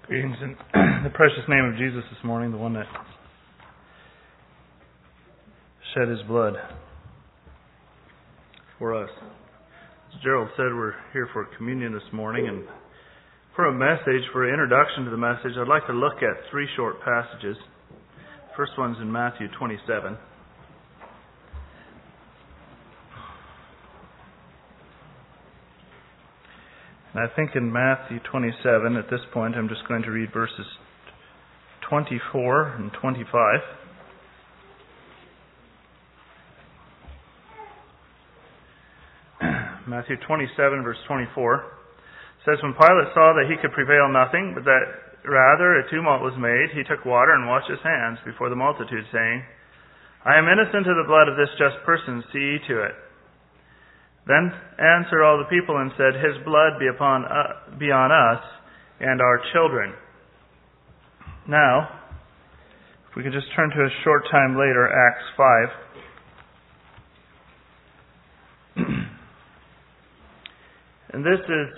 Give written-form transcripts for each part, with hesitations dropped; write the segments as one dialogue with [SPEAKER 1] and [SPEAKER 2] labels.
[SPEAKER 1] Greetings in the precious name of Jesus this morning, the one that shed His blood for us. As Gerald said, we're here for communion this morning, and for an introduction to the message, I'd like to look at three short passages. The first one's in Matthew 27. And I think in Matthew 27, at this point, I'm just going to read verses 24 and 25. Matthew 27, verse 24 says, "When Pilate saw that he could prevail nothing, but that rather a tumult was made, he took water and washed his hands before the multitude, saying, 'I am innocent of the blood of this just person, see ye to it.' Then answered all the people and said, 'His blood be on us and our children.'" Now, if we could just turn to a short time later, Acts 5. And this is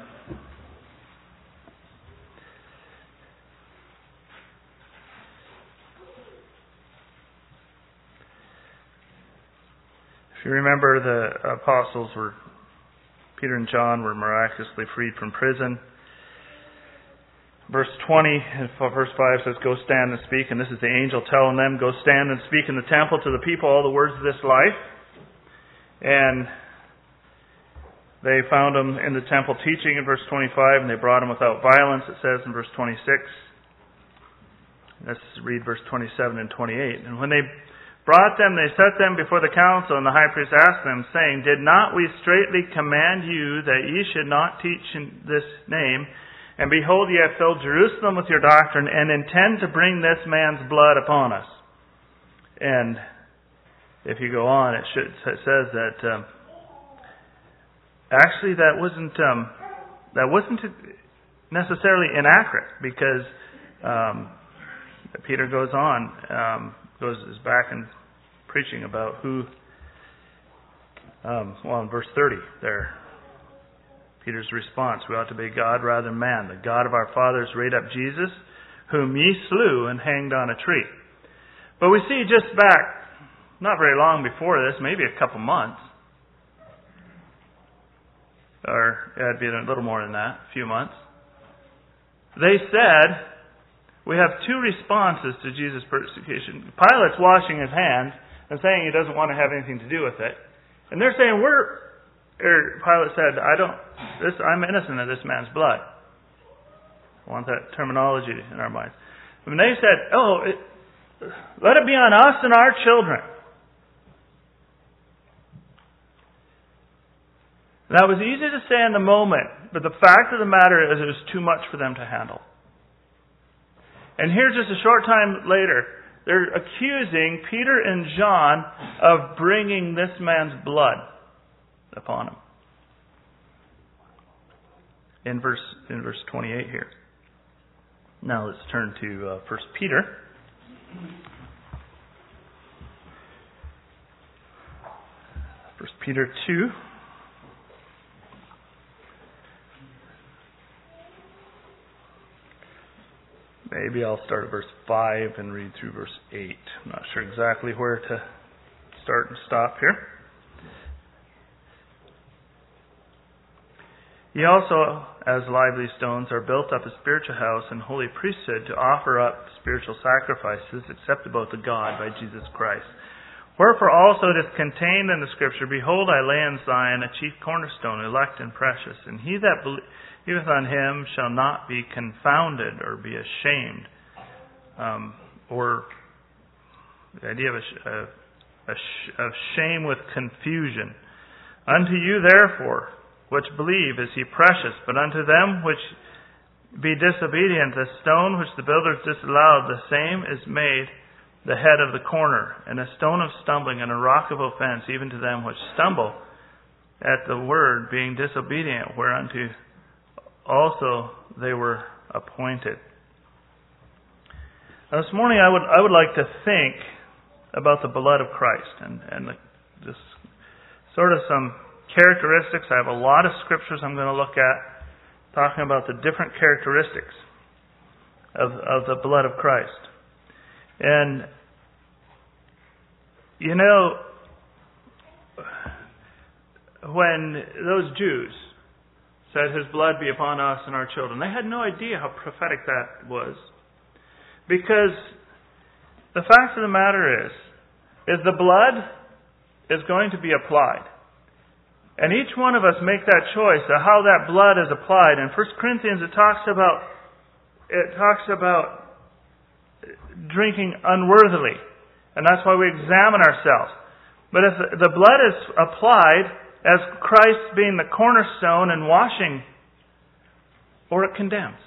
[SPEAKER 1] if you remember, the apostles Peter and John were miraculously freed from prison. Verse 20, verse 5 says, "Go stand and speak." And this is the angel telling them, "Go stand and speak in the temple to the people all the words of this life." And they found him in the temple teaching in verse 25, and they brought him without violence, it says in verse 26. Let's read verse 27 and 28. "And when they brought them, they set them before the council, and the high priest asked them, saying, 'Did not we straitly command you that ye should not teach in this name? And behold, ye have filled Jerusalem with your doctrine, and intend to bring this man's blood upon us.'" And if you go on, it says that actually that wasn't necessarily inaccurate, because Peter goes on, is back and preaching about who, in verse 30 there, Peter's response, "We ought to obey God rather than man. The God of our fathers raised up Jesus, whom ye slew and hanged on a tree." But we see just back, not very long before this, maybe a couple months, or it'd be a little more than that, a few months, they said, we have two responses to Jesus' persecution. Pilate's washing his hands and saying he doesn't want to have anything to do with it. And they're saying, Pilate said, I'm innocent of this man's blood. I want that terminology in our minds. And they said, let it be on us and our children. That was easy to say in the moment, but the fact of the matter is it was too much for them to handle. And here, just a short time later, they're accusing Peter and John of bringing this man's blood upon him. In verse 28 here. Now let's turn to 1 Peter. 1 Peter 2. Maybe I'll start at verse 5 and read through verse 8. I'm not sure exactly where to start and stop here. "Ye also, as lively stones, are built up a spiritual house and holy priesthood to offer up spiritual sacrifices acceptable to God by Jesus Christ. Wherefore also it is contained in the Scripture, Behold, I lay in Zion a chief cornerstone, elect and precious, and he that believeth on him shall not be confounded," or be ashamed. Or the idea of shame with confusion. "Unto you therefore, which believe, is he precious, but unto them which be disobedient, the stone which the builders disallowed, the same is made the head of the corner, and a stone of stumbling, and a rock of offense, even to them which stumble at the word, being disobedient, whereunto also they were appointed." Now this morning I would like to think about the blood of Christ and just sort of some characteristics. I have a lot of scriptures I'm going to look at talking about the different characteristics of the blood of Christ. And, you know, when those Jews said, His blood be upon us and our children, they had no idea how prophetic that was. Because the fact of the matter is the blood is going to be applied. And each one of us make that choice of how that blood is applied. In 1 Corinthians it talks about drinking unworthily. And that's why we examine ourselves. But if the blood is applied as Christ being the cornerstone and washing, or it condemns.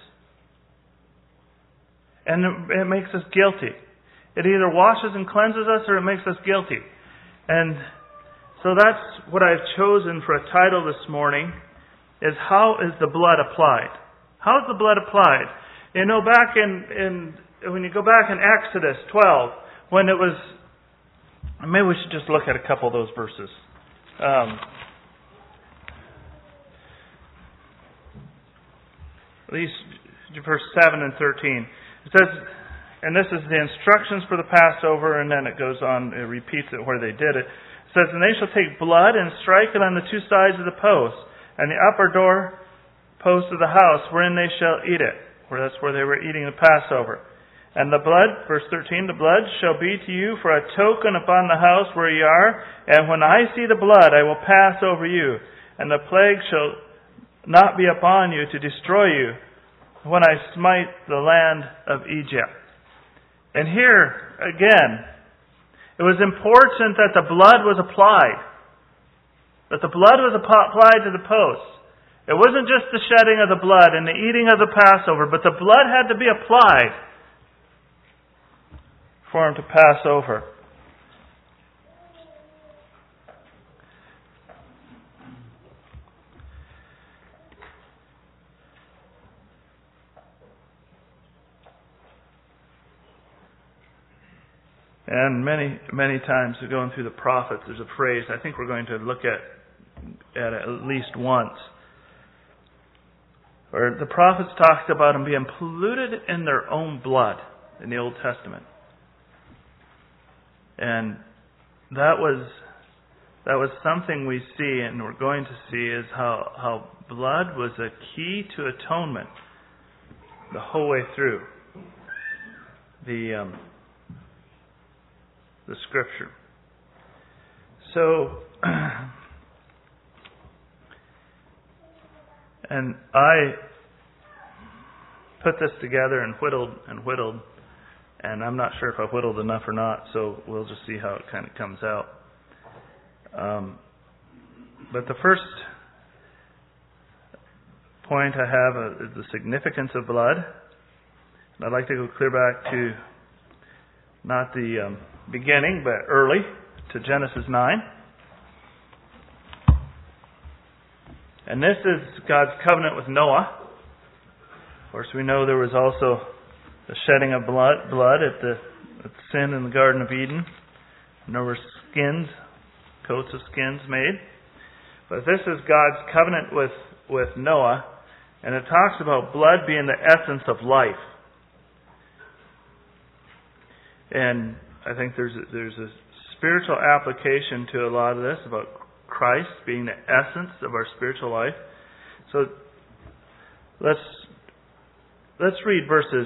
[SPEAKER 1] And it makes us guilty. It either washes and cleanses us, or it makes us guilty. And so that's what I've chosen for a title this morning, is how is the blood applied? How is the blood applied? You know, back when you go back in Exodus 12, when it was, maybe we should just look at a couple of those verses. At least verse 7 and 13. It says, and this is the instructions for the Passover, and then it goes on, it repeats it where they did it. It says, and they shall take blood and strike it on the two sides of the post, and the upper door post of the house, wherein they shall eat it. That's where they were eating the Passover. And the blood, verse 13, the blood shall be to you for a token upon the house where ye are, and when I see the blood, I will pass over you, and the plague shall not be upon you to destroy you when I smite the land of Egypt. And here, again, it was important that the blood was applied. That the blood was applied to the posts. It wasn't just the shedding of the blood and the eating of the Passover, but the blood had to be applied for him to pass over. And many times going through the prophets, there's a phrase I think we're going to look at least once, where the prophets talked about them being polluted in their own blood in the Old Testament. And that was something we see, and we're going to see, is how blood was a key to atonement the whole way through the Scripture. So, and I put this together and whittled, and I'm not sure if I whittled enough or not, so we'll just see how it kind of comes out. But the first point I have is the significance of blood. And I'd like to go clear back to not the beginning, but early, to Genesis 9. And this is God's covenant with Noah. Of course, we know there was also the shedding of blood at the sin in the Garden of Eden. And there were coats of skins made. But this is God's covenant with Noah, and it talks about blood being the essence of life. And I think there's a spiritual application to a lot of this about Christ being the essence of our spiritual life. So let's read verses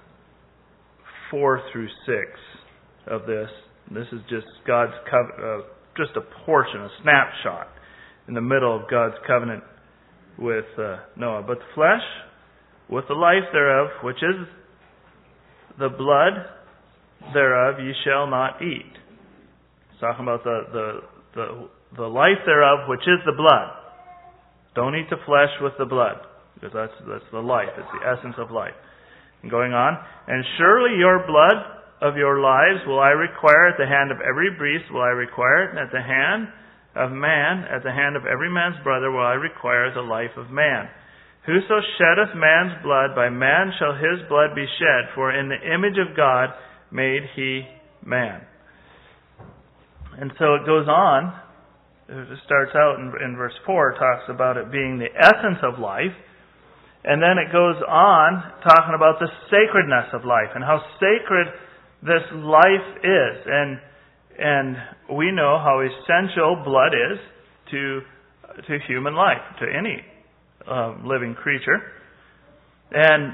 [SPEAKER 1] 4 through 6 of this. This is just God's just a portion, a snapshot in the middle of God's covenant with Noah. But the flesh, with the life thereof, which is the blood thereof, ye shall not eat. It's talking about the life thereof, which is the blood. Don't eat the flesh with the blood, because that's the life. It's the essence of life. And going on, and surely your blood of your lives will I require at the hand of every beast will I require it, and at the hand of man, at the hand of every man's brother will I require the life of man. Whoso sheddeth man's blood, by man shall his blood be shed, for in the image of God made he man. And so it goes on. It starts out in verse 4, talks about it being the essence of life. And then it goes on talking about the sacredness of life and how sacred this life is. And we know how essential blood is to human life, to any living creature. And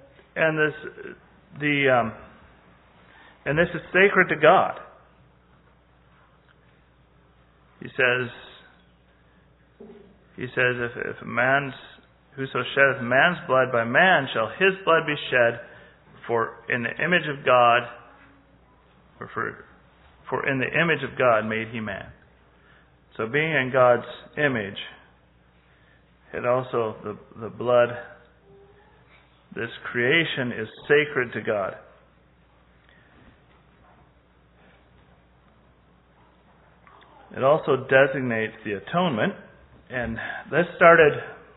[SPEAKER 1] this is sacred to God. He says, if a man's whoso sheddeth man's blood, by man shall his blood be shed, for in the image of God, for in the image of God made he man. So being in God's image, it also, the blood, this creation is sacred to God. It also designates the atonement. And this started,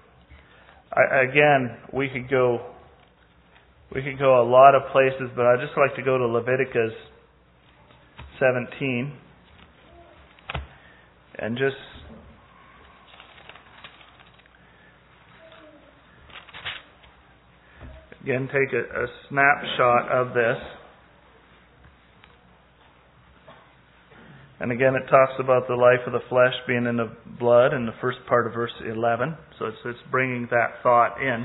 [SPEAKER 1] again, we could go a lot of places, but I'd just like to go to Leviticus 17 and just again take a snapshot of this. And again, it talks about the life of the flesh being in the blood in the first part of verse 11. So it's bringing that thought in.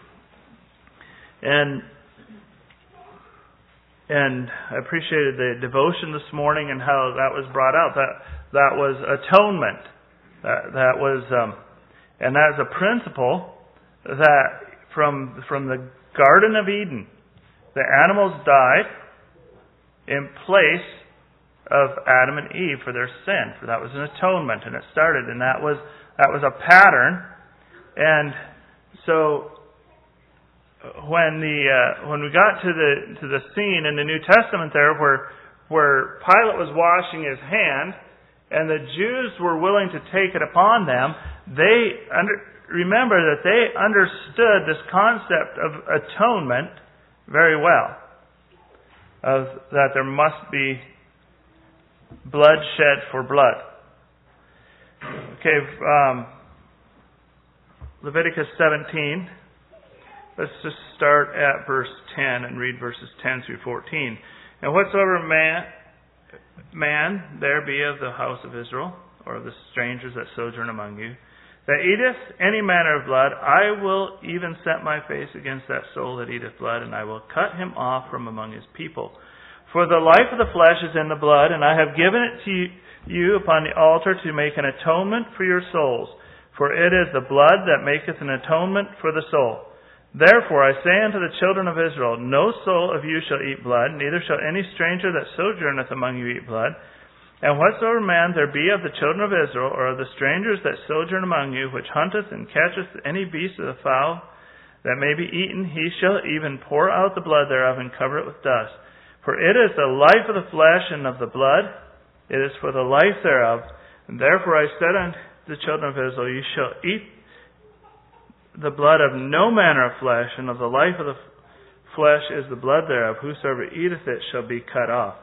[SPEAKER 1] And I appreciated the devotion this morning and how that was brought out. That was atonement. That was, and that is a principle that from the Garden of Eden, the animals died in place of Adam and Eve for their sin. For that was an atonement, and it started, and that was a pattern. And so when we got to the scene in the New Testament there where Pilate was washing his hand, and the Jews were willing to take it upon them, remember that they understood this concept of atonement very well, that there must be blood shed for blood. Okay, Leviticus 17. Let's just start at verse 10 and read verses 10 through 14. And whatsoever man there be of the house of Israel, or of the strangers that sojourn among you, that eateth any manner of blood, I will even set my face against that soul that eateth blood, and I will cut him off from among his people. For the life of the flesh is in the blood, and I have given it to you upon the altar to make an atonement for your souls. For it is the blood that maketh an atonement for the soul. Therefore I say unto the children of Israel, no soul of you shall eat blood, neither shall any stranger that sojourneth among you eat blood. And whatsoever man there be of the children of Israel, or of the strangers that sojourn among you, which hunteth and catcheth any beast of the fowl that may be eaten, he shall even pour out the blood thereof and cover it with dust. For it is the life of the flesh and of the blood, it is for the life thereof. And therefore I said unto the children of Israel, you shall eat the blood of no manner of flesh, and of the life of the flesh is the blood thereof. Whosoever eateth it shall be cut off.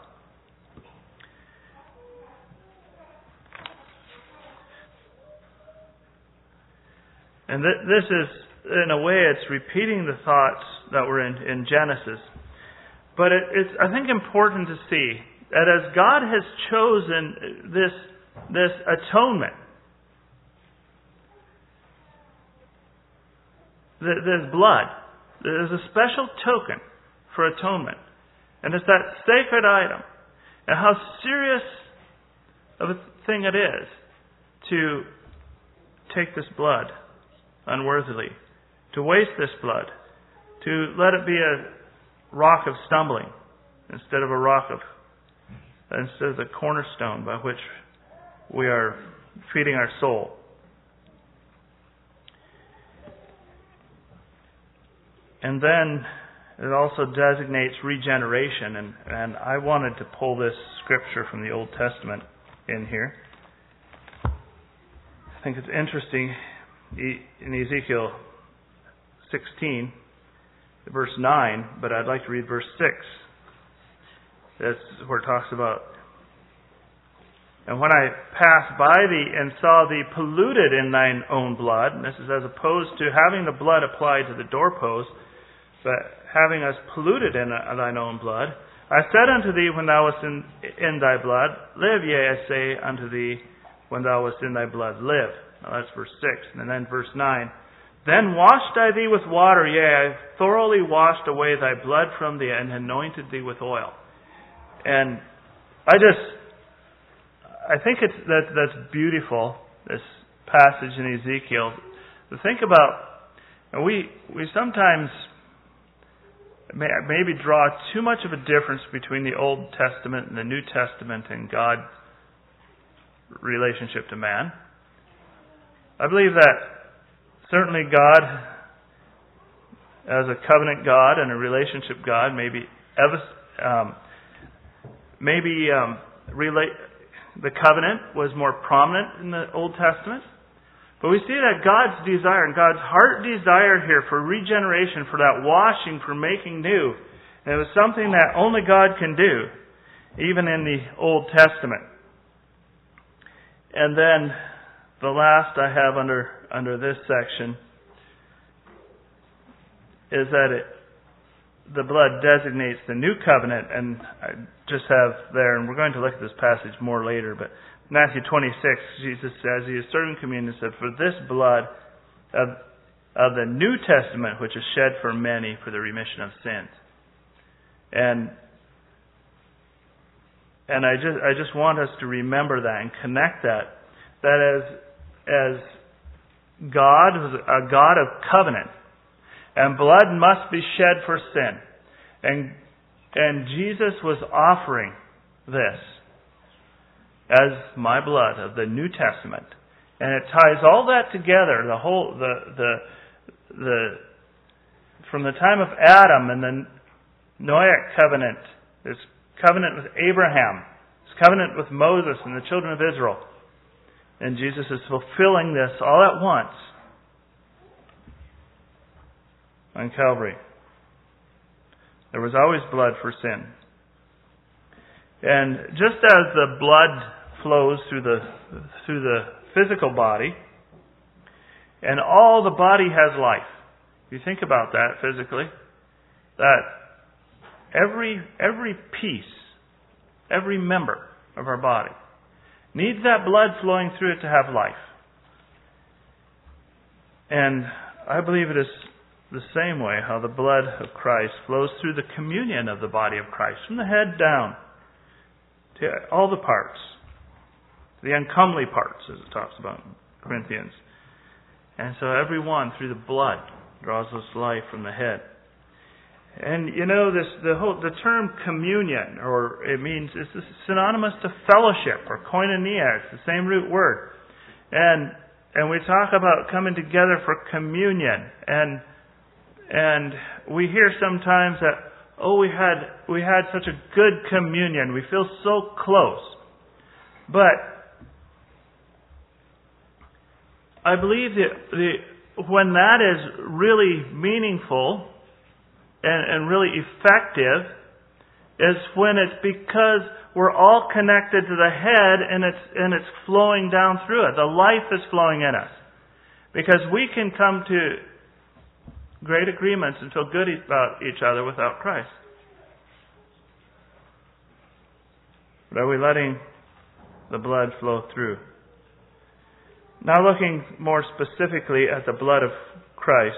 [SPEAKER 1] And this is, in a way, it's repeating the thoughts that were in Genesis. But it's, I think, important to see that as God has chosen this atonement, this blood, there's a special token for atonement. And it's that sacred item. And how serious of a thing it is to take this blood unworthily, to waste this blood, to let it be a rock of stumbling instead of the cornerstone by which we are feeding our soul. And then it also designates regeneration, and I wanted to pull this scripture from the Old Testament in here. I think it's interesting. In Ezekiel 16, verse 9, but I'd like to read verse 6. That's where it talks about And when I passed by thee and saw thee polluted in thine own blood, and this is as opposed to having the blood applied to the doorpost, but having us polluted in thine own blood, I said unto thee when thou wast in thy blood, live, yea, I say unto thee, when thou wast in thy blood, live. Now that's verse 6. And then verse 9. Then washed I thee with water, yea, I thoroughly washed away thy blood from thee, and anointed thee with oil. And I think that's beautiful, this passage in Ezekiel. To think about, we sometimes maybe draw too much of a difference between the Old Testament and the New Testament and God's relationship to man. I believe that certainly God, as a covenant God and a relationship God, the covenant was more prominent in the Old Testament. But we see that God's desire and God's heart desire here for regeneration, for that washing, for making new, and it was something that only God can do, even in the Old Testament. And then the last I have under this section is that the blood designates the new covenant, and I just have there, and we're going to look at this passage more later, but Matthew 26, Jesus says, He is serving communion, said, for this blood of the New Testament, which is shed for many for the remission of sins. And I just want us to remember that and connect that as God was a God of covenant, and blood must be shed for sin. And Jesus was offering this as my blood of the New Testament. And it ties all that together, from the time of Adam and the Noahic covenant, this covenant with Abraham, this covenant with Moses and the children of Israel. And Jesus is fulfilling this all at once on Calvary. There was always blood for sin. And just as the blood flows through the physical body, and all the body has life. If you think about that physically, that every piece, every member of our body needs that blood flowing through it to have life. And I believe it is the same way how the blood of Christ flows through the communion of the body of Christ, from the head down to all the parts, the uncomely parts, as it talks about in Corinthians. And so every one, through the blood, draws us life from the head. And you know, the term communion, or it's synonymous to fellowship or koinonia. It's the same root word. And we talk about coming together for communion. And we hear sometimes that, we had such a good communion. We feel so close. But I believe that when that is really meaningful and really effective is when it's because we're all connected to the head and it's flowing down through it. The life is flowing in us. Because we can come to great agreements and feel good about each other without Christ. But are we letting the blood flow through? Now looking more specifically at the blood of Christ,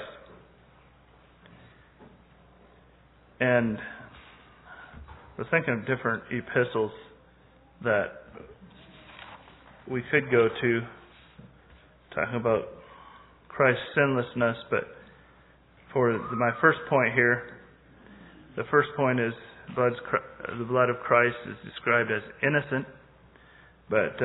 [SPEAKER 1] and we're thinking of different epistles that we could go to, talking about Christ's sinlessness, but for my first point here, the first point is the blood of Christ is described as innocent, but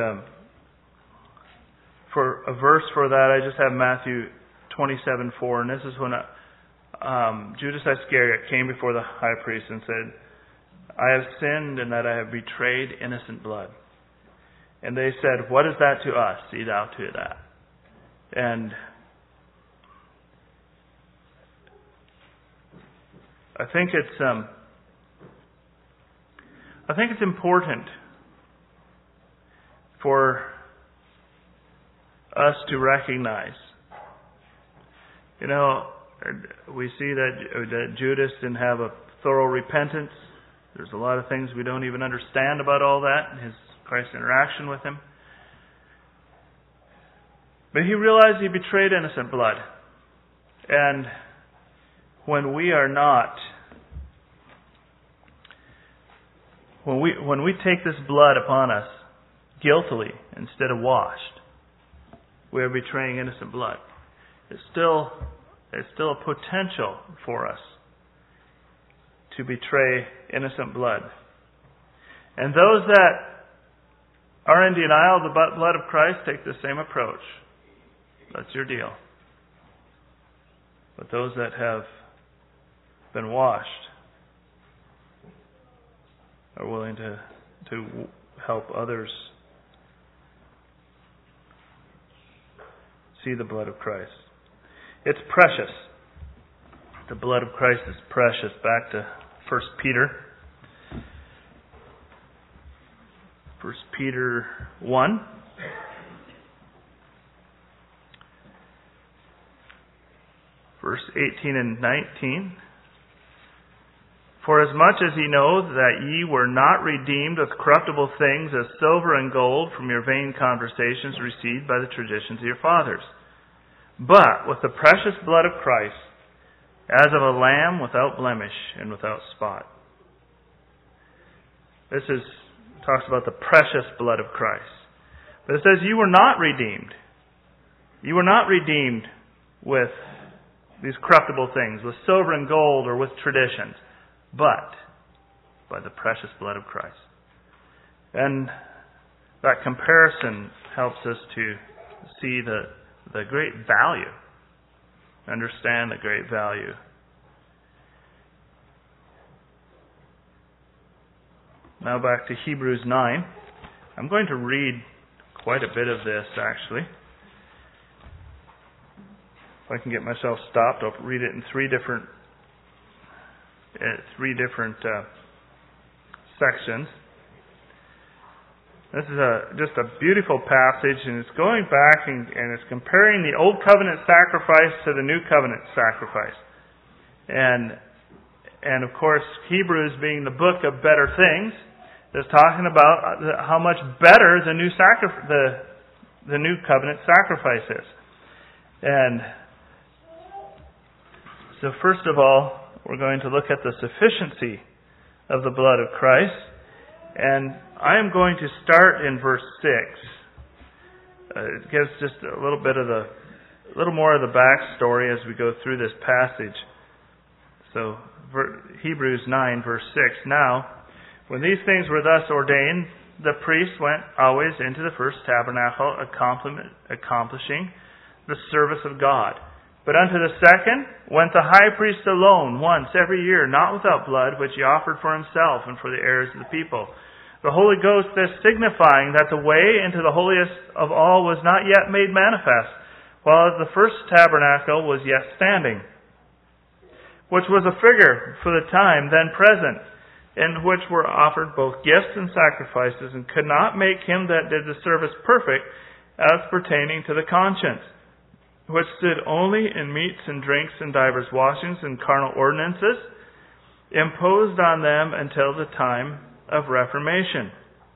[SPEAKER 1] for a verse for that, I just have Matthew 27:4, and this is when Judas Iscariot came before the high priest and said, I have sinned in that I have betrayed innocent blood. And they said, what is that to us? See thou to that. And I think it's important for us to recognize. We see that Judas didn't have a thorough repentance. There's a lot of things we don't even understand about all that in his Christ's interaction with him. But he realized he betrayed innocent blood. And when we are not, when we take this blood upon us guiltily instead of washed, we are betraying innocent blood. It's still a potential for us to betray innocent blood. And those that are in denial of the blood of Christ take the same approach. That's your deal. But those that have been washed are willing to help others see the blood of Christ. It's precious. The blood of Christ is precious. Back to 1 Peter. 1 Peter 1. Verse 18 and 19. For as much as ye know that ye were not redeemed with corruptible things as silver and gold from your vain conversations received by the traditions of your fathers, but with the precious blood of Christ, as of a lamb without blemish and without spot. This talks about the precious blood of Christ. But it says you were not redeemed. You were not redeemed with these corruptible things, with silver and gold or with traditions, but by the precious blood of Christ. And that comparison helps us to see the great value, understand the great value. Now back to Hebrews 9. I'm going to read quite a bit of this, actually. If I can get myself stopped, I'll read it in three different sections. This is just a beautiful passage, and it's going back and it's comparing the Old Covenant sacrifice to the New Covenant sacrifice. And of course, Hebrews being the book of better things, is talking about how much better the New Covenant sacrifice is. And so first of all, we're going to look at the sufficiency of the blood of Christ. And I am going to start in verse 6. It gives just a little more of the backstory as we go through this passage. So, Hebrews 9, verse 6. Now, when these things were thus ordained, the priest went always into the first tabernacle, accomplishing the service of God. But unto the second went the high priest alone, once every year, not without blood, which he offered for himself and for the heirs of the people. The Holy Ghost this signifying that the way into the holiest of all was not yet made manifest, while the first tabernacle was yet standing, which was a figure for the time then present, in which were offered both gifts and sacrifices, and could not make him that did the service perfect, as pertaining to the conscience, which stood only in meats and drinks and divers washings and carnal ordinances, imposed on them until the time of Reformation.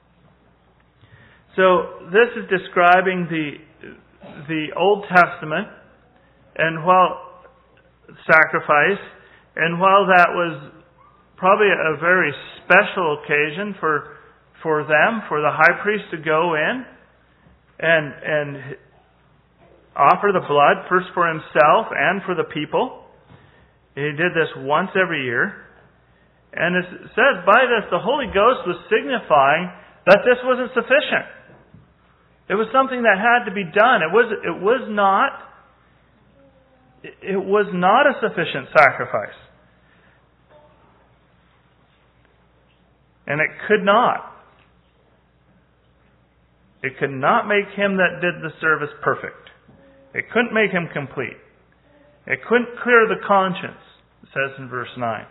[SPEAKER 1] So this is describing the Old Testament, and while sacrifice, and while that was probably a very special occasion for them, for the high priest to go in and offer the blood, first for himself and for the people. He did this once every year. And it says by this, the Holy Ghost was signifying that this wasn't sufficient. It was something that had to be done. It was not a sufficient sacrifice. And it could not. It could not make him that did the service perfect. It couldn't make him complete. It couldn't clear the conscience, it says in verse 9.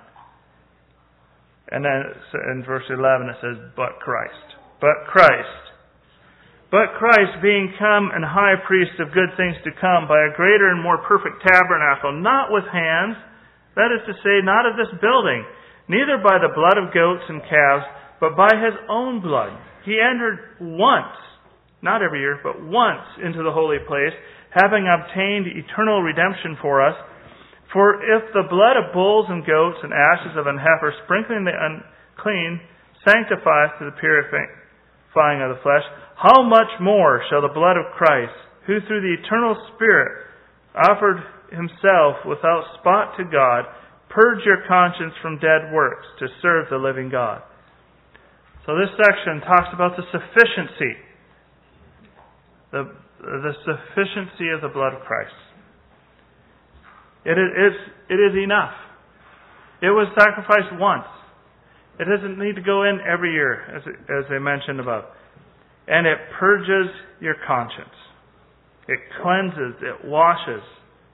[SPEAKER 1] And then in verse 11 it says, but Christ. But Christ. But Christ, being come and high priest of good things to come, by a greater and more perfect tabernacle, not with hands, that is to say, not of this building, neither by the blood of goats and calves, but by his own blood. He entered once, not every year, but once into the holy place, having obtained eternal redemption for us. For if the blood of bulls and goats and ashes of an heifer, sprinkling the unclean, sanctifieth to the purifying of the flesh, how much more shall the blood of Christ, who through the eternal Spirit offered himself without spot to God, purge your conscience from dead works to serve the living God. So this section talks about the sufficiency, the sufficiency of the blood of Christ. It is enough. It was sacrificed once. It doesn't need to go in every year, as I mentioned above. And it purges your conscience. It cleanses, it washes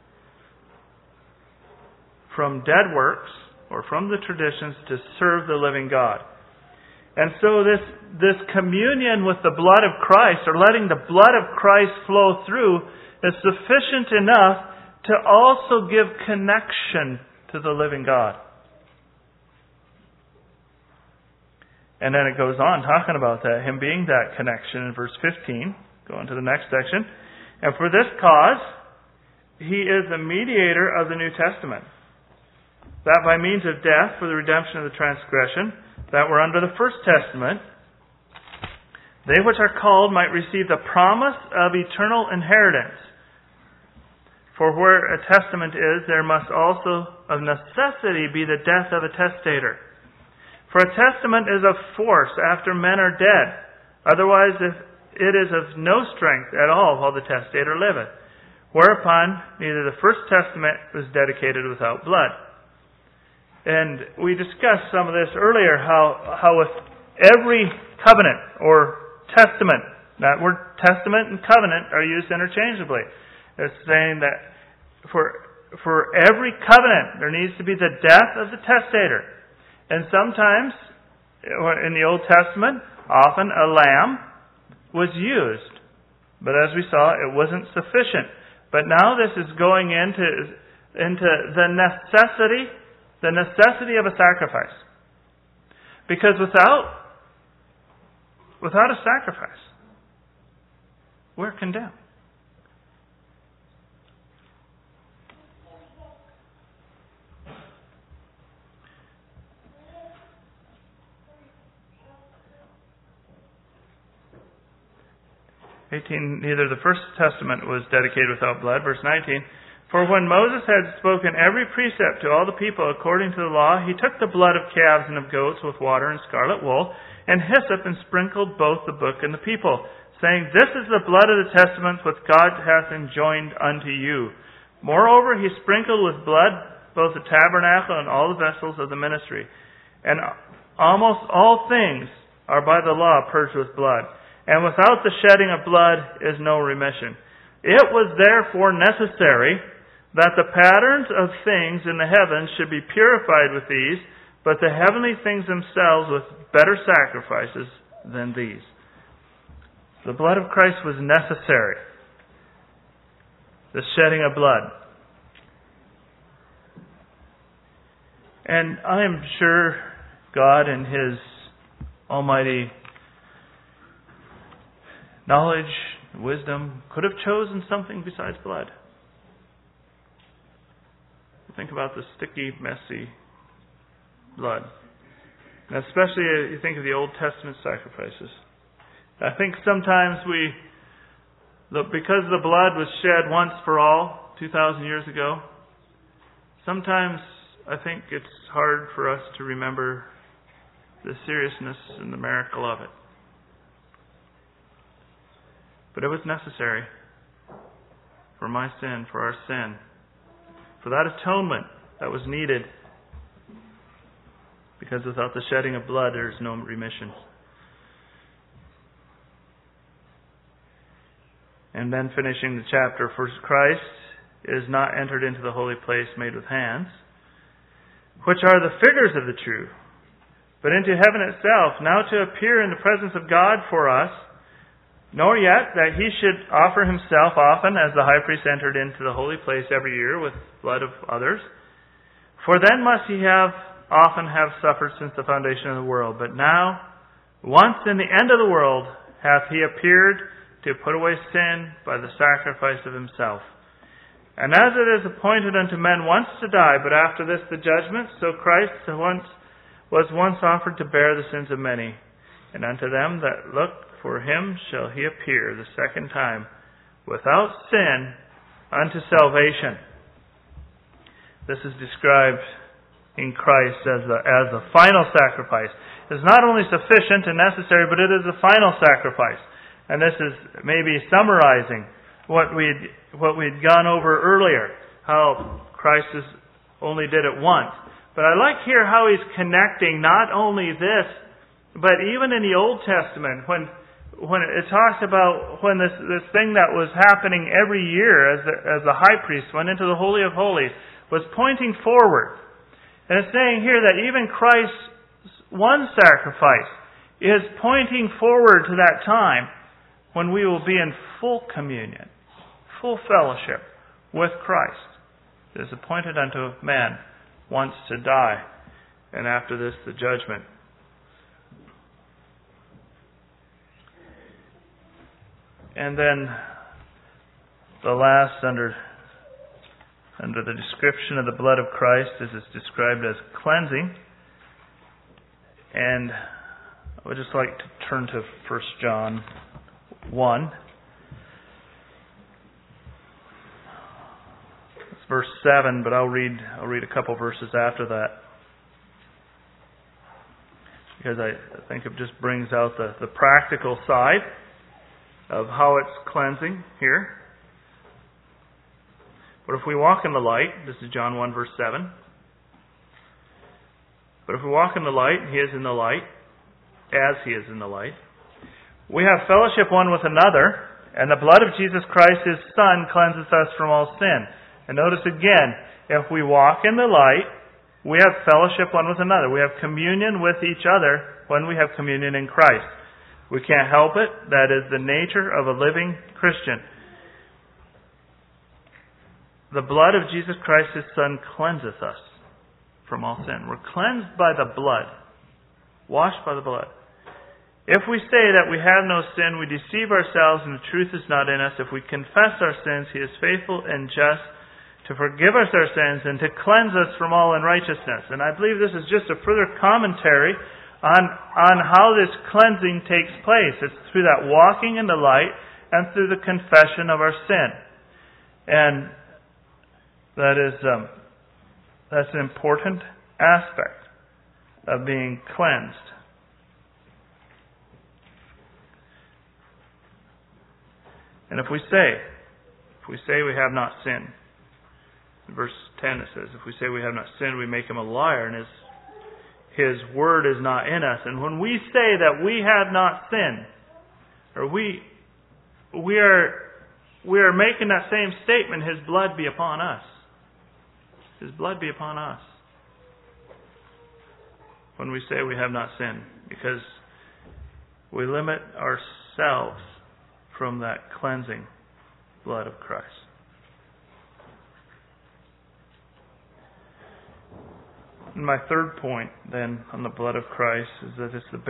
[SPEAKER 1] from dead works or from the traditions to serve the living God. And so this communion with the blood of Christ, or letting the blood of Christ flow through, is sufficient enough to also give connection to the living God. And then it goes on talking about that, him being that connection in verse 15. Going to the next section. And for this cause, he is the mediator of the New Testament, that by means of death for the redemption of the transgression that were under the First Testament, they which are called might receive the promise of eternal inheritance. For where a testament is, there must also of necessity be the death of a testator. For a testament is of force after men are dead. Otherwise, if it is of no strength at all while the testator liveth. Whereupon, neither the first testament was dedicated without blood. And we discussed some of this earlier, how with every covenant or testament, that word testament and covenant are used interchangeably. It's saying that for every covenant, there needs to be the death of the testator. And sometimes, in the Old Testament, often a lamb was used. But as we saw, it wasn't sufficient. But now this is going into the necessity of a sacrifice. Because without a sacrifice, we're condemned. Neither the First Testament was dedicated without blood. Verse 19, for when Moses had spoken every precept to all the people according to the law, he took the blood of calves and of goats with water and scarlet wool, and hyssop, and sprinkled both the book and the people, saying, this is the blood of the testament which God hath enjoined unto you. Moreover, he sprinkled with blood both the tabernacle and all the vessels of the ministry. And almost all things are by the law purged with blood. And without the shedding of blood is no remission. It was therefore necessary that the patterns of things in the heavens should be purified with these, but the heavenly things themselves with better sacrifices than these. The blood of Christ was necessary. The shedding of blood. And I am sure God in His almighty knowledge, wisdom, could have chosen something besides blood. Think about the sticky, messy blood. And especially you think of the Old Testament sacrifices. I think sometimes because the blood was shed once for all, 2,000 years ago, sometimes I think it's hard for us to remember the seriousness and the miracle of it. But it was necessary for my sin, for our sin, for that atonement that was needed. Because without the shedding of blood, there is no remission. And then finishing the chapter, for Christ is not entered into the holy place made with hands, which are the figures of the true, but into heaven itself, now to appear in the presence of God for us, nor yet that he should offer himself often as the high priest entered into the holy place every year with blood of others. For then must he often have suffered since the foundation of the world. But now, once in the end of the world, hath he appeared to put away sin by the sacrifice of himself. And as it is appointed unto men once to die, but after this the judgment, so Christ was once offered to bear the sins of many. And unto them that look for him shall he appear the second time, without sin, unto salvation. This is described in Christ as the final sacrifice. It is not only sufficient and necessary, but it is the final sacrifice. And this is maybe summarizing what we'd gone over earlier, how Christ only did it once. But I like here how he's connecting not only this, but even in the Old Testament, when it talks about when this thing that was happening every year as the high priest went into the Holy of Holies was pointing forward. And it's saying here that even Christ's one sacrifice is pointing forward to that time when we will be in full communion, full fellowship with Christ. It is appointed unto man once to die, and after this the judgment. And then the last under the description of the blood of Christ is described as cleansing. And I would just like to turn to 1 John 1. It's verse 7, but I'll read a couple verses after that, because I think it just brings out the practical side of how it's cleansing here. But if we walk in the light, this is John 1 verse 7. But if we walk in the light, He is in the light, as He is in the light. We have fellowship one with another, and the blood of Jesus Christ, His Son, cleanses us from all sin. And notice again, if we walk in the light, we have fellowship one with another. We have communion with each other when we have communion in Christ. We can't help it. That is the nature of a living Christian. The blood of Jesus Christ, His Son, cleanseth us from all sin. We're cleansed by the blood, washed by the blood. If we say that we have no sin, we deceive ourselves and the truth is not in us. If we confess our sins, He is faithful and just to forgive us our sins and to cleanse us from all unrighteousness. And I believe this is just a further commentary on how this cleansing takes place. It's through that walking in the light and through the confession of our sin. And that's an important aspect of being cleansed. And if we say we have not sinned, in verse 10 it says, if we say we have not sinned, we make Him a liar, and His word is not in us. And when we say that we have not sinned, or we are making that same statement, His blood be upon us. His blood be upon us. When we say we have not sinned, because we limit ourselves from that cleansing blood of Christ. And my third point then on the blood of Christ is that it's the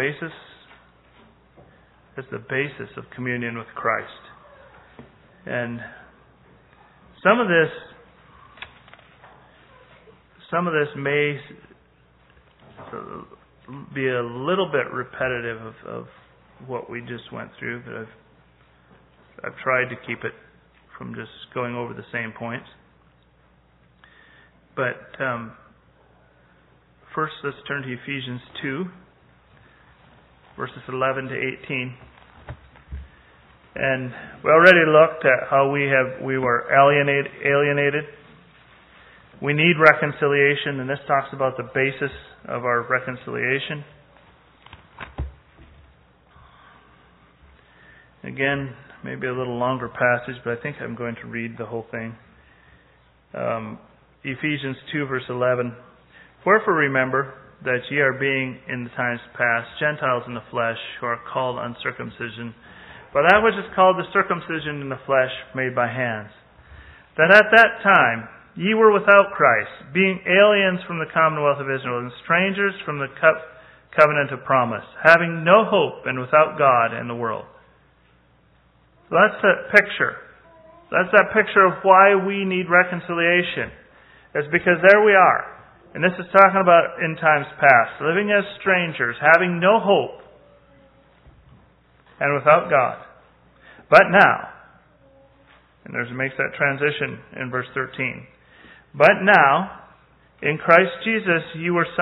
[SPEAKER 1] basis of communion with Christ. And some of this may be a little bit repetitive of what we just went through, but I've tried to keep it from just going over the same points. But first, let's turn to Ephesians 2, verses 11 to 18. And we already looked at how we were alienated. We need reconciliation, and this talks about the basis of our reconciliation. Again, maybe a little longer passage, but I think I'm going to read the whole thing. Ephesians 2, verse 11. Wherefore remember that ye are being in the times past Gentiles in the flesh, who are called uncircumcision by that which is called the circumcision in the flesh made by hands. That at that time ye were without Christ, being aliens from the commonwealth of Israel, and strangers from the covenant of promise, having no hope and without God in the world. So that's that picture. That's that picture of why we need reconciliation. It's because there we are. And this is talking about in times past, living as strangers, having no hope, and without God. But now, and it makes that transition in verse 13. But now, in Christ Jesus, ye who were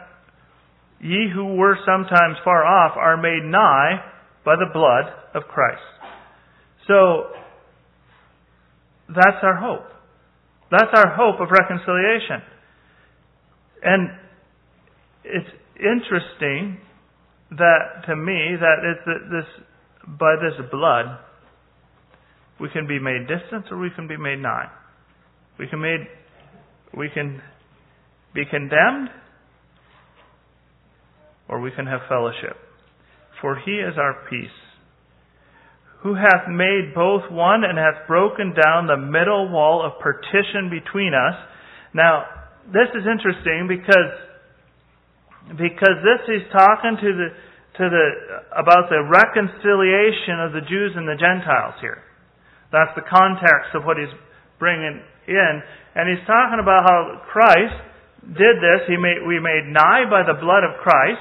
[SPEAKER 1] sometimes far off are made nigh by the blood of Christ. So, that's our hope. That's our hope of reconciliation. And it's interesting that, to me, that by this blood, we can be made distant or we can be made nigh. We can be condemned or we can have fellowship. For He is our peace, who hath made both one and hath broken down the middle wall of partition between us. Now, this is interesting because this is talking about the reconciliation of the Jews and the Gentiles here. That's the context of what he's bringing in. And he's talking about how Christ did this. We made nigh by the blood of Christ.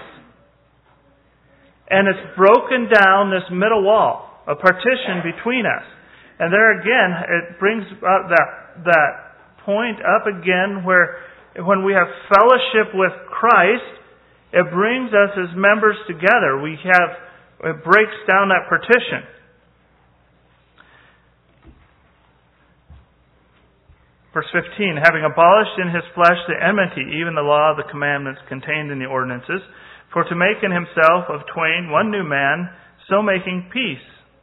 [SPEAKER 1] And it's broken down this middle wall, a partition between us. And there again, it brings up that point up again where when we have fellowship with Christ, it brings us as members together. It breaks down that partition. Verse 15, having abolished in His flesh the enmity, even the law of the commandments contained in the ordinances, for to make in Himself of twain one new man, so making peace,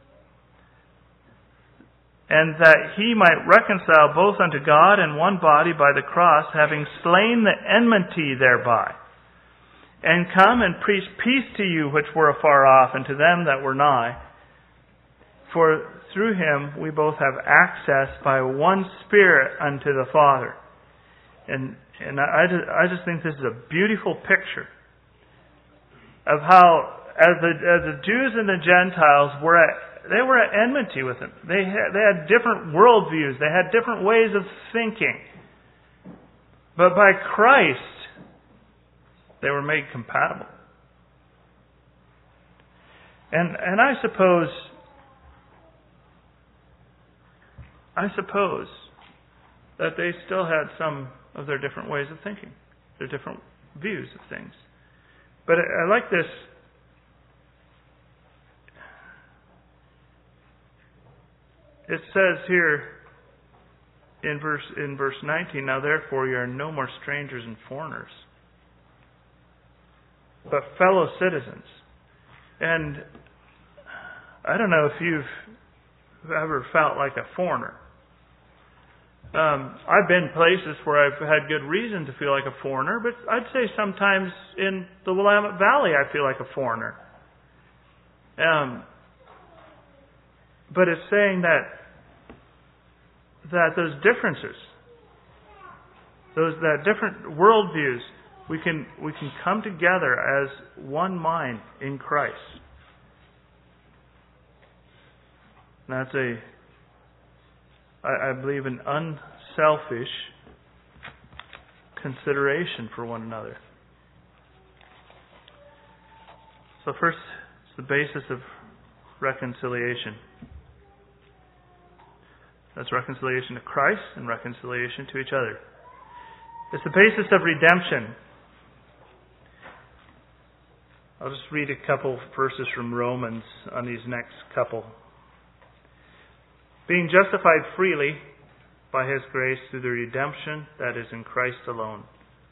[SPEAKER 1] and that He might reconcile both unto God in one body by the cross, having slain the enmity thereby, and come and preach peace to you which were afar off, and to them that were nigh. For through Him we both have access by one Spirit unto the Father. And I just think this is a beautiful picture of how, as the Jews and the Gentiles were at enmity with Him. They had different worldviews. They had different ways of thinking. But by Christ, they were made compatible. And I suppose that they still had some of their different ways of thinking, their different views of things. But I like this. It says here in verse 19, now therefore you are no more strangers and foreigners, but fellow citizens. And I don't know if you've ever felt like a foreigner. I've been places where I've had good reason to feel like a foreigner, but I'd say sometimes in the Willamette Valley I feel like a foreigner. But it's saying that those differences, that different worldviews, we can come together as one mind in Christ. And that's I believe, an unselfish consideration for one another. So first, it's the basis of reconciliation. That's reconciliation to Christ and reconciliation to each other. It's the basis of redemption. I'll just read a couple verses from Romans on these next couple. Being justified freely by His grace through the redemption that is in Christ alone,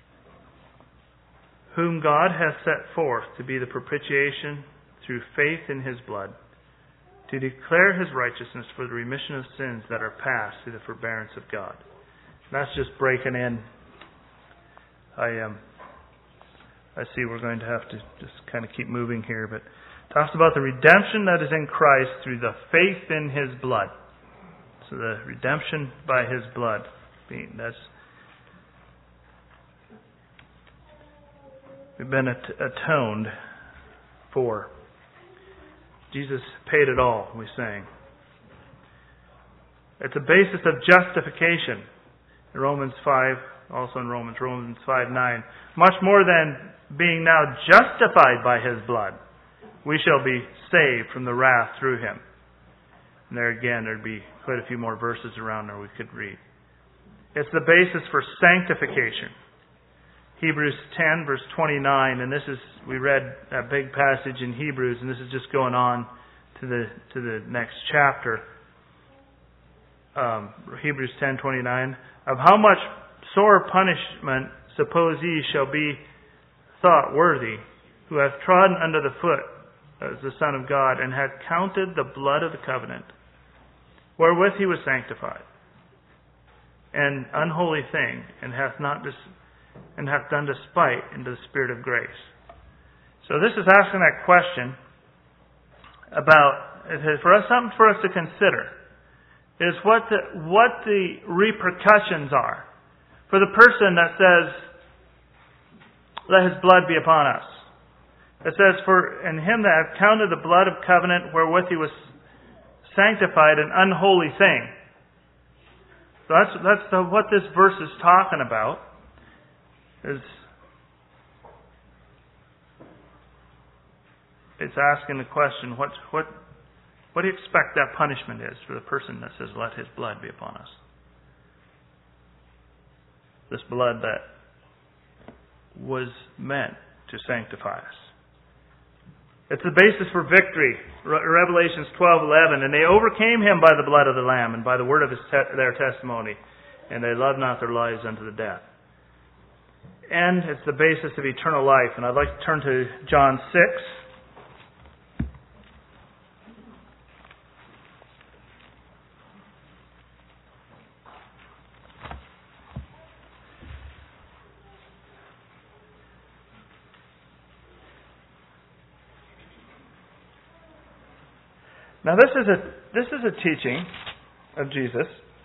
[SPEAKER 1] whom God hath set forth to be the propitiation through faith in His blood, to declare His righteousness for the remission of sins that are past through the forbearance of God. And that's just breaking in. I see we're going to have to just kind of keep moving here, but Talks about the redemption that is in Christ through the faith in His blood. So the redemption by His blood, we've been atoned for. Jesus paid it all, we sang. It's a basis of justification. In Romans 5, also in Romans 5:9. Much more than being now justified by His blood, we shall be saved from the wrath through Him. And there again, there'd be quite a few more verses around there we could read. It's the basis for sanctification. Hebrews 10, verse 29, and this is, we read that big passage in Hebrews, and this is just going on to the next chapter. Hebrews 10:29, of how much sore punishment suppose ye shall be thought worthy, who hath trodden under the foot as the Son of God, and hath counted the blood of the covenant, wherewith He was sanctified, an unholy thing, and hath done despite into the Spirit of grace. So this is asking that question about, something for us to consider, is what the repercussions are for the person that says, let His blood be upon us. It says, for in Him that hath counted the blood of covenant wherewith He was sanctified, an unholy thing. So that's what this verse is talking about. It's asking the question, what do you expect that punishment is for the person that says, let His blood be upon us? This blood that was meant to sanctify us. It's the basis for victory. Revelations 12:11, and they overcame Him by the blood of the Lamb and by the word of their testimony, and they loved not their lives unto the death. And it's the basis of eternal life. And I'd like to turn to John 6. Now this is a teaching of Jesus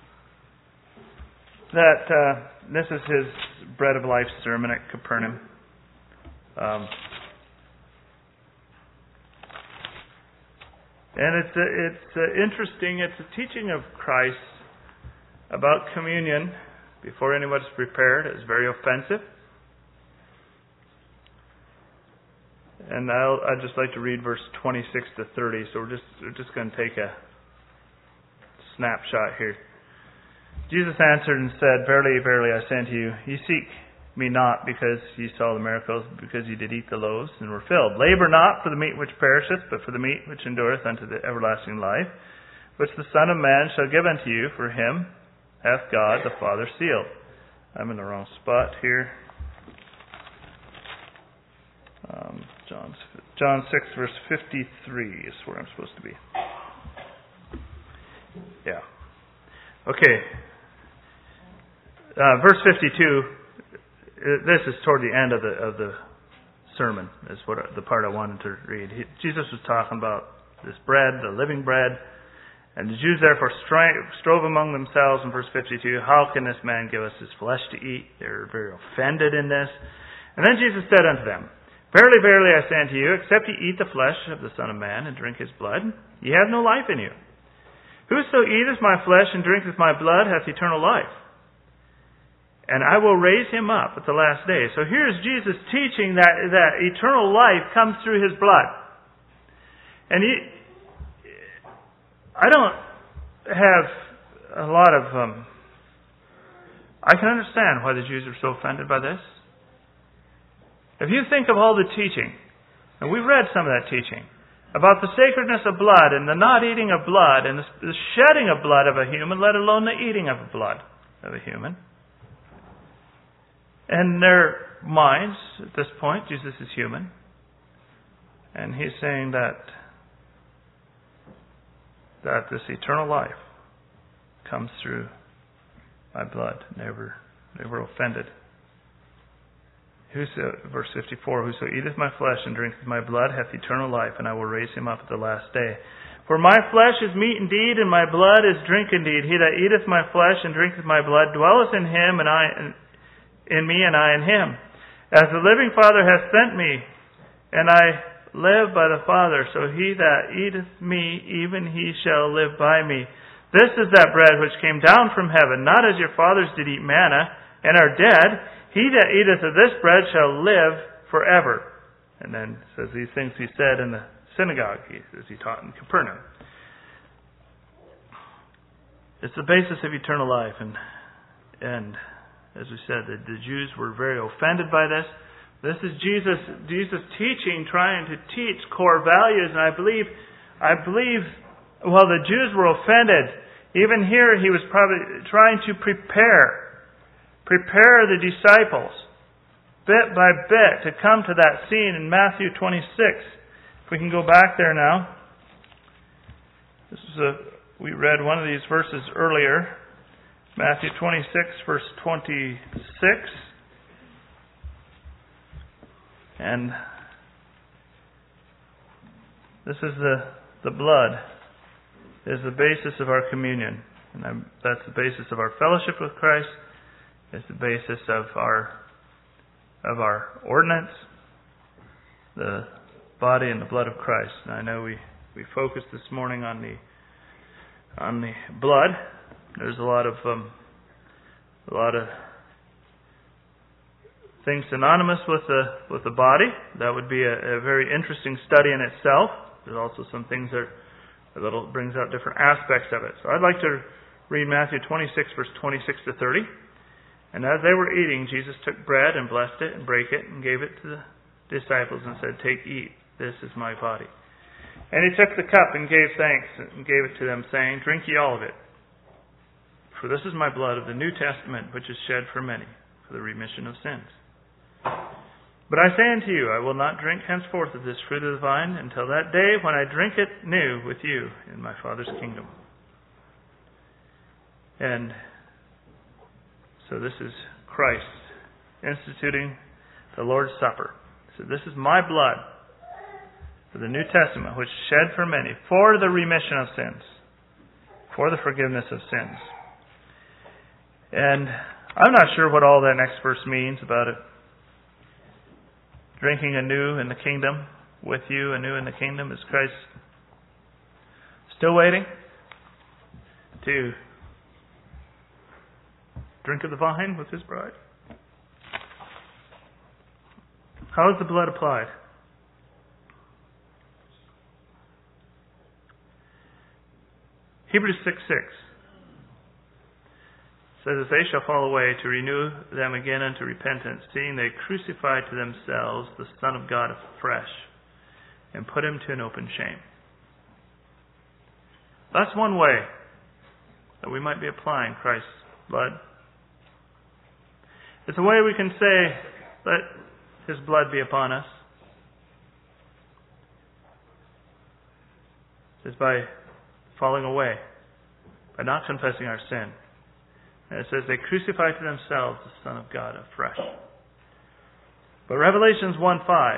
[SPEAKER 1] that this is His Bread of Life sermon at Capernaum. And it's interesting. It's a teaching of Christ about communion before anybody's prepared. It's very offensive. And I'd just like to read verse 26 to 30. So we're just going to take a snapshot here. Jesus answered and said, Verily, verily, I say unto you, ye seek me not because ye saw the miracles, because ye did eat the loaves and were filled. Labor not for the meat which perisheth, but for the meat which endureth unto the everlasting life, which the Son of Man shall give unto you. For Him hath God the Father sealed. I'm in the wrong spot here. John 6 verse 53 is where I'm supposed to be. Yeah. Okay. Verse 52. This is toward the end of the sermon. Is what the part I wanted to read. Jesus was talking about this bread, the living bread, and the Jews therefore strove among themselves in verse 52. How can this man give us his flesh to eat? They're very offended in this. And then Jesus said unto them, Verily, verily, I say unto you, except ye eat the flesh of the Son of Man and drink His blood, ye have no life in you. Whoso eateth my flesh and drinketh my blood hath eternal life, and I will raise him up at the last day. So here's Jesus teaching that eternal life comes through His blood. And I don't have a lot of... I can understand why the Jews are so offended by this. If you think of all the teaching, and we've read some of that teaching, about the sacredness of blood and the not eating of blood and the shedding of blood of a human, let alone the eating of blood of a human. And in their minds, at this point, Jesus is human. And He's saying that this eternal life comes through my blood. They were offended. verse 54, whoso eateth my flesh and drinketh my blood hath eternal life, and I will raise him up at the last day. For my flesh is meat indeed, and my blood is drink indeed. He that eateth my flesh and drinketh my blood dwelleth in him, and I in me, and I in him. As the living Father hath sent me, and I live by the Father, so he that eateth me, even he shall live by me. This is that bread which came down from heaven, not as your fathers did eat manna, and are dead. He that eateth of this bread shall live forever. And then it says these things he said in the synagogue, as he taught in Capernaum. It's the basis of eternal life, and as we said, the Jews were very offended by this. This is Jesus teaching, trying to teach core values, and I believe, while the Jews were offended, even here he was probably trying to prepare the disciples bit by bit to come to that scene in Matthew 26. If we can go back there now. We read one of these verses earlier. Matthew 26, verse 26. And this is the blood. Is the basis of our communion. And that's the basis of our fellowship with Christ. It's the basis of our ordinance. The body and the blood of Christ. And I know we focused this morning on the blood. There's a lot of things synonymous with the body. That would be a very interesting study in itself. There's also some things that brings out different aspects of it. So I'd like to read Matthew 26, verse 26 to 30. And as they were eating, Jesus took bread and blessed it and brake it and gave it to the disciples and said, "Take, eat. This is my body." And he took the cup and gave thanks and gave it to them, saying, "Drink ye all of it. For this is my blood of the New Testament, which is shed for many, for the remission of sins. But I say unto you, I will not drink henceforth of this fruit of the vine until that day when I drink it new with you in my Father's kingdom." And so this is Christ instituting the Lord's Supper. So this is my blood for the New Testament, which is shed for many, for the remission of sins, for the forgiveness of sins. And I'm not sure what all that next verse means about it. Drinking anew in the kingdom, with you anew in the kingdom. Is Christ still waiting to drink of the vine with his bride? How is the blood applied? Hebrews 6:6 says, "If they shall fall away, to renew them again unto repentance, seeing they crucified to themselves the Son of God afresh, and put him to an open shame." That's one way that we might be applying Christ's blood. It's a way we can say, let his blood be upon us. It's by falling away, by not confessing our sin. And it says they crucified to themselves the Son of God afresh. But Revelations 1:5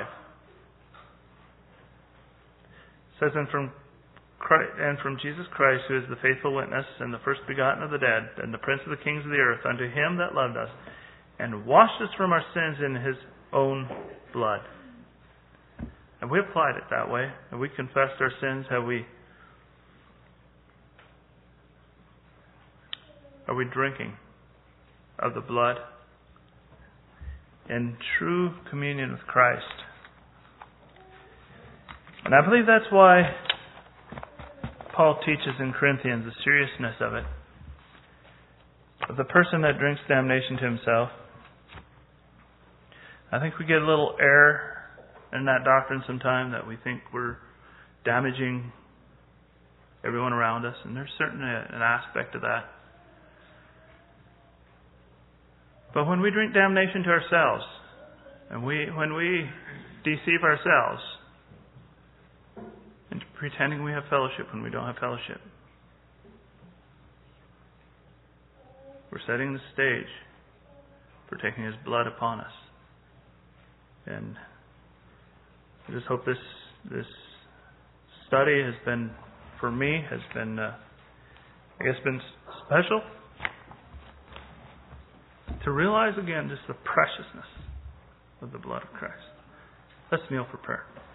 [SPEAKER 1] says, and from Jesus Christ, who is the faithful witness, and the first begotten of the dead, and the prince of the kings of the earth, unto him that loved us, and washed us from our sins in his own blood. Have we applied it that way? Have we confessed our sins? Are we drinking of the blood in true communion with Christ? And I believe that's why Paul teaches in Corinthians the seriousness of it. Of the person that drinks damnation to himself. I think we get a little error in that doctrine sometimes, that we think we're damaging everyone around us. And there's certainly an aspect of that. But when we drink damnation to ourselves, and when we deceive ourselves into pretending we have fellowship when we don't have fellowship, we're setting the stage for taking his blood upon us. And I just hope this study has been, for me, has been, been special. To realize again just the preciousness of the blood of Christ. Let's kneel for prayer.